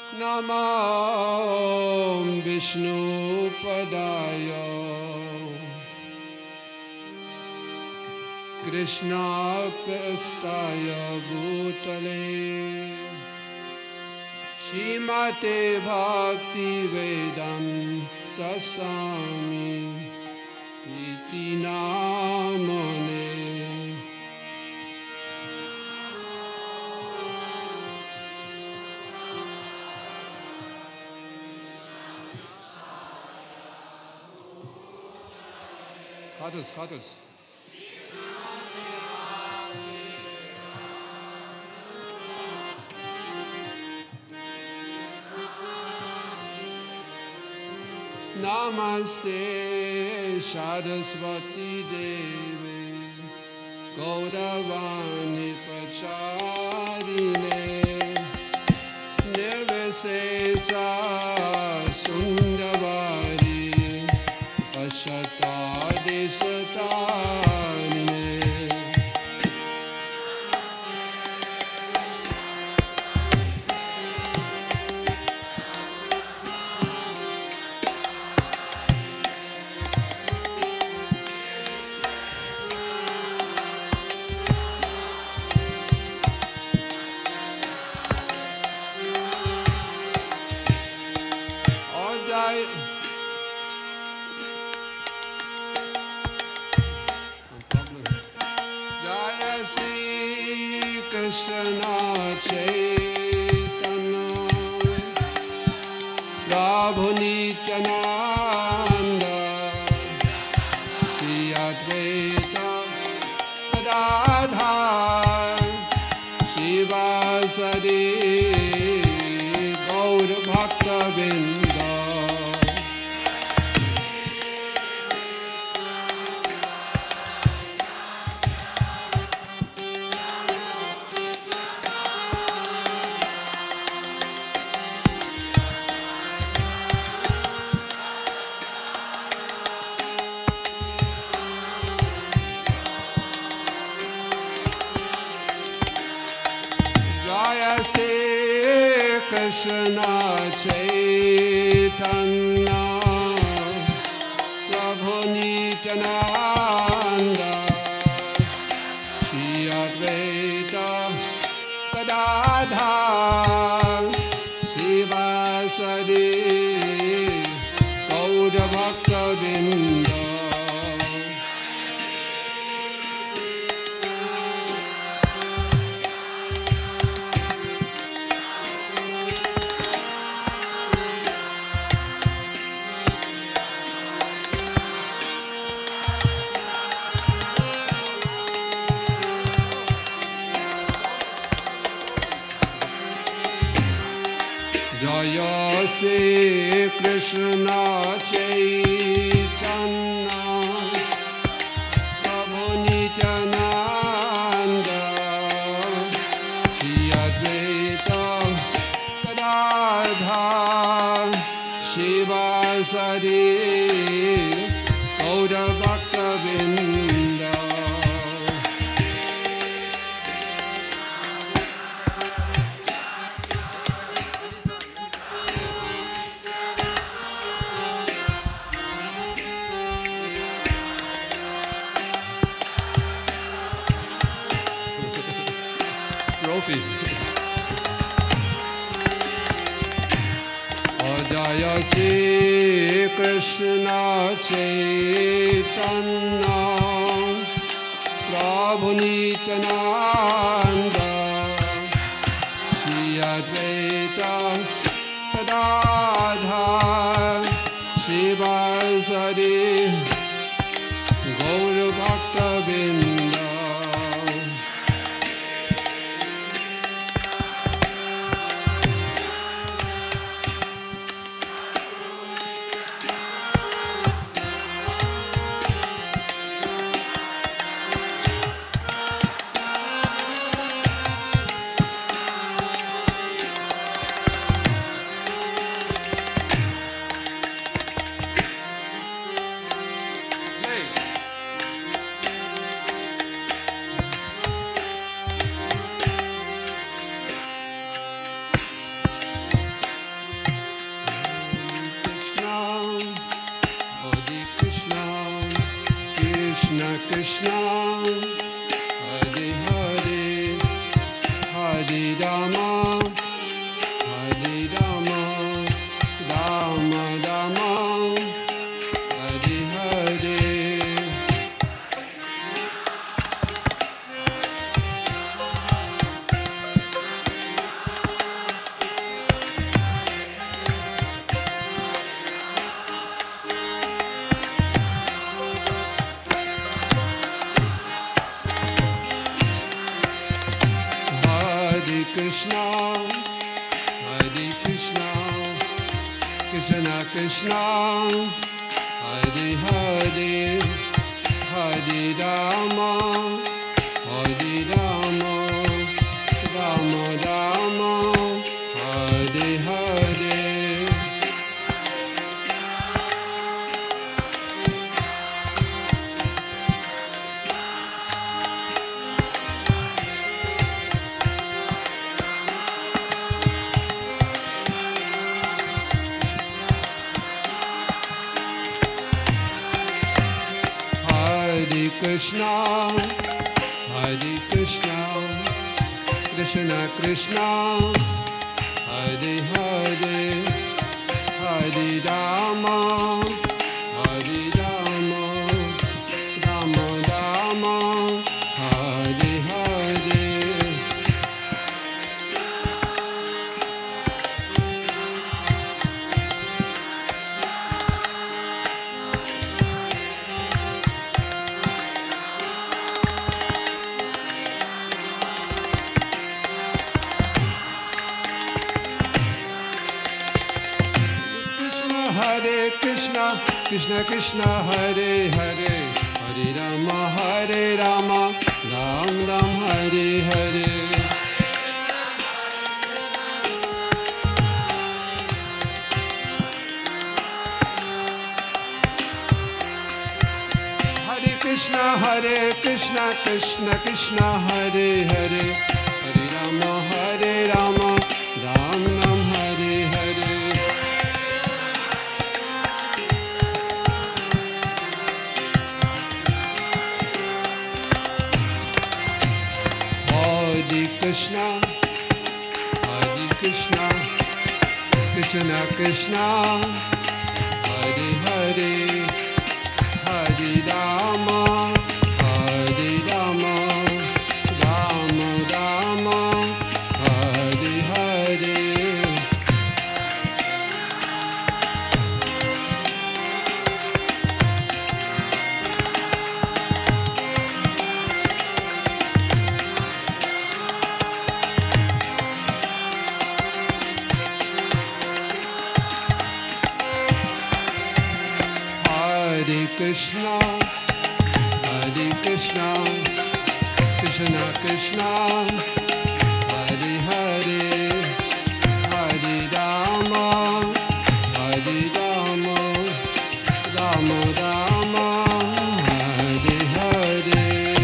Namo Vishnupadaya Krishna Prastaya Bhutale Shrimate Bhakti Vedanta Swami Iti Namane. Cutters. Namaste Saraswati Devi Gauravani Pacharine Nirvisesa Sundavari Pashatadi Satarine. Jaya Sri Krishna Chaitanya Prabhu Nityananda Shri Advaita Gadadhar Shivasari Gaur Bhakta Vrinda. Jaya Sri Krishna Chaitanya Prabhu Nityananda Shri Advaita Gadadhar Shivasari Gaura Bhakta Vrinda. Jaya Sri Krishna Chaitanya Prabhu Nityananda Shri Advaita Gadadhar Shivasari Gaura Bhakta Vrinda. Trophy. Jaya Sri Krishna Chaitanya Prabhu Nityananda Shri Advaita Gadadhar Shivasari Gaur Bhakta Vrinda. Krishna, Hare Hare, Hare Rama, Hare Rama, Rama Rama, Hare Hare. Hare Krishna, Hare Krishna, Krishna Krishna, Hare Hare, Hare Rama, Hare Rama, Rama Rama, Hare Hare. Hare Krishna, Hare Krishna, Krishna Krishna, Hare Hare, Hare Rama, Hare Rama, Rama Rama, Hare Hare. Hare Krishna, Krishna Krishna, Hare Hare, Hare Rama, Ram Ram, Hare Hare. Hare Krishna, Krishna Krishna, Hare Hare, Hare Rama, Ram Ram, Hare Hare. Hare Krishna, Krishna Krishna, Hare Hare, Hare Rama, Rama Rama, Hare Hare. Hare Krishna, Krishna Krishna, Hare Hare, Hare Rama, Rama Rama, Hare Hare.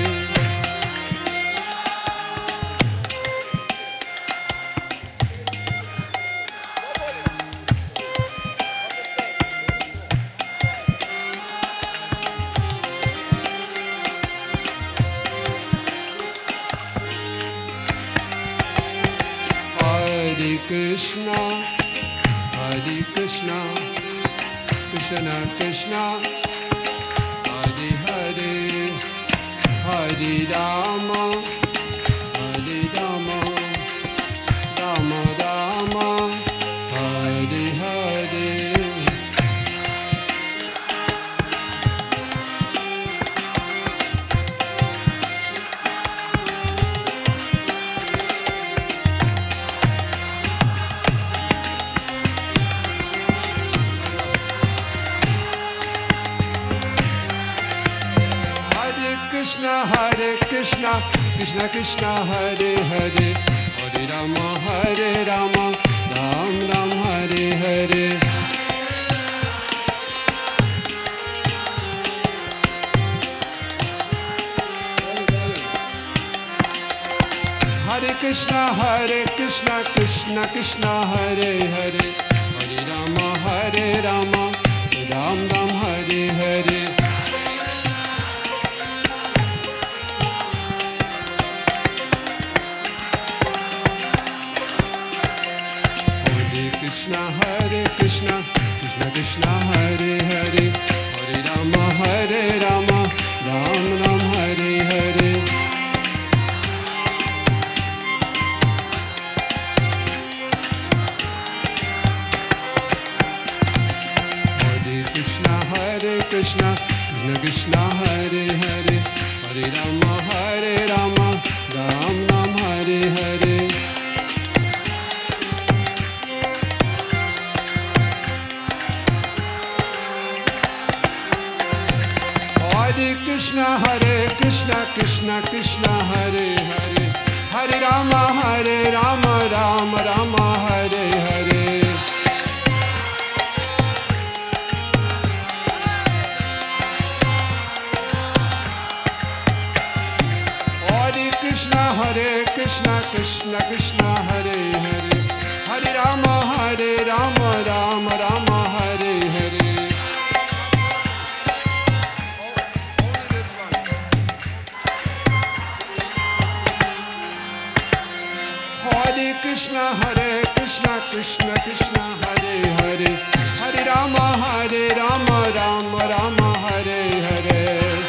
Hare Krishna, Krishna Krishna, Hare Hare, Hare Rama, Rama Rama, Hare Hare. Krishna, Krishna Krishna, Hare Hare, Hare Rama, Ram Ram, Hare Hare. Hare Krishna, Krishna Krishna, Hare Hare, Hare Rama, Ram Ram, Hare Hare. Krishna, Krishna Krishna, Hare Hare, Hare Rama, Ram Ram, Hare Hare. Krishna, Krishna, Hare Hare, Hare Rama, Ram Ram, Hare Hare. Hare Krishna, Krishna Krishna, Hare Hare, Hare Rama, Ram Ram, Hare Hare. Krishna, Krishna Krishna, Hare Hare, Hare Rama, Ram Ram, Hare Hare. Hare Krishna, Krishna Krishna, Hare Hare, Hare Rama, Ram Ram, Hare Hare.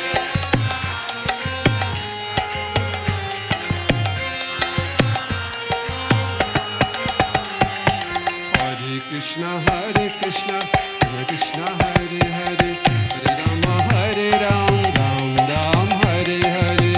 Krishna, Krishna Krishna, Hare Hare, Hare Rama, Ram Ram, Hare Hare.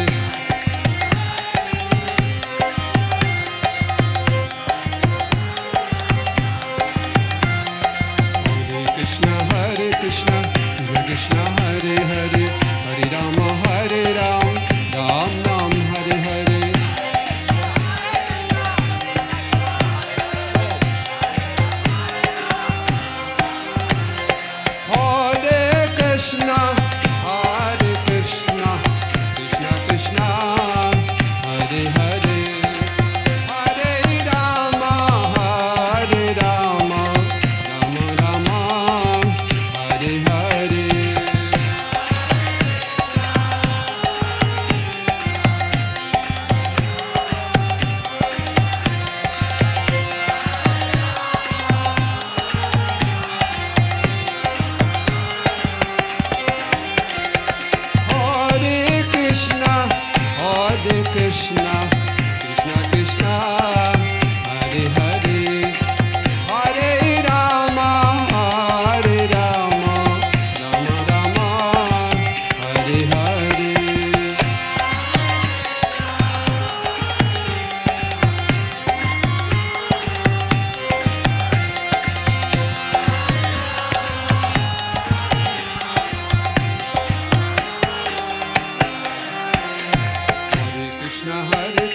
Hare Krishna, Krishna Krishna, Hare Hare, Hare Rama, Ram Ram, Hare Hare. Krishna, Hare Krishna, Krishna Krishna, Hare Hare, Hare Rama, Ram Rama, Hare Hare. Krishna, Krishna Krishna, Hare Hare, Hare Rama, Ram Rama, Hare Hare. Krishna, Hare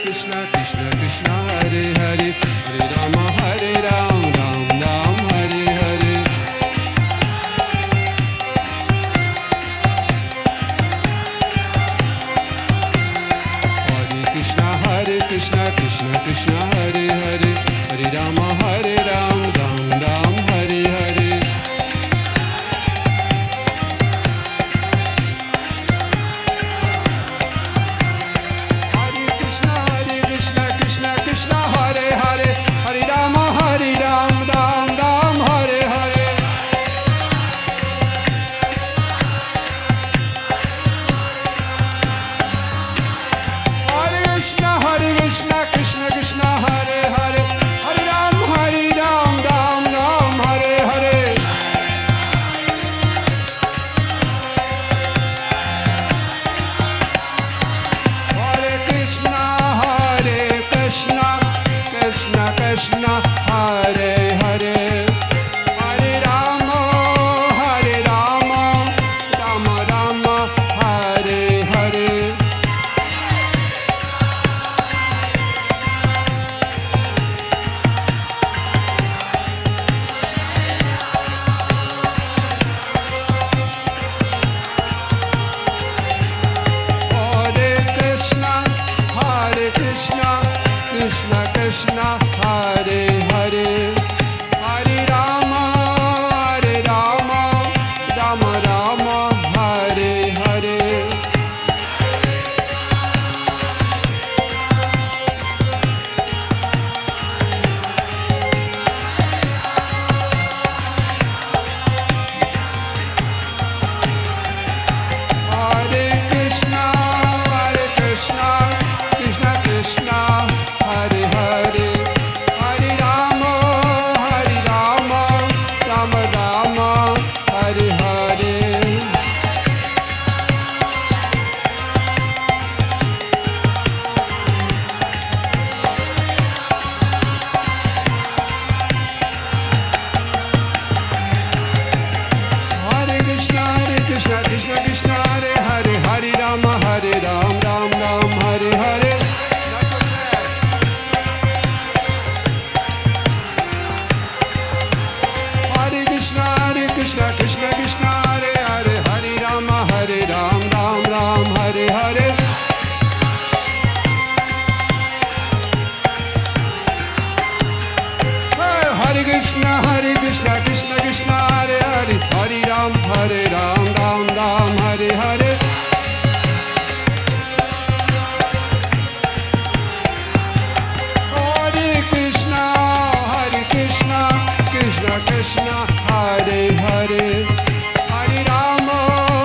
Krishna Krishna Krishna Hare Hare Hare Ram Ram Ram Hare Hare Hare Krishna Krishna Krishna Hare Hare Hare Rama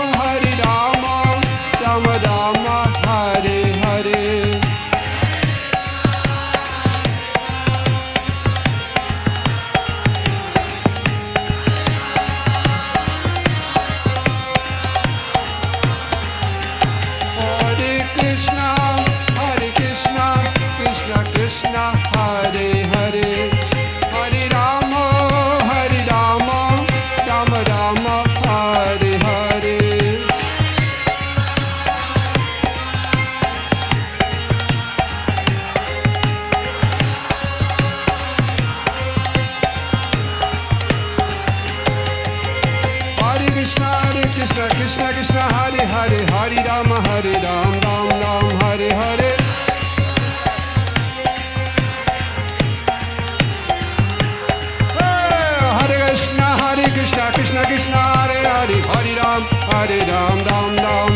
Rama Rama Hare Hare Krishna Hare Hare Hare Rama Rama Rama Hare Hare Hare Krishna Krishna Krishna Hare Hare Hare Ram Ram Ram Hare Hare Krishna Krishna Hare Hare Hare Ram Ram Ram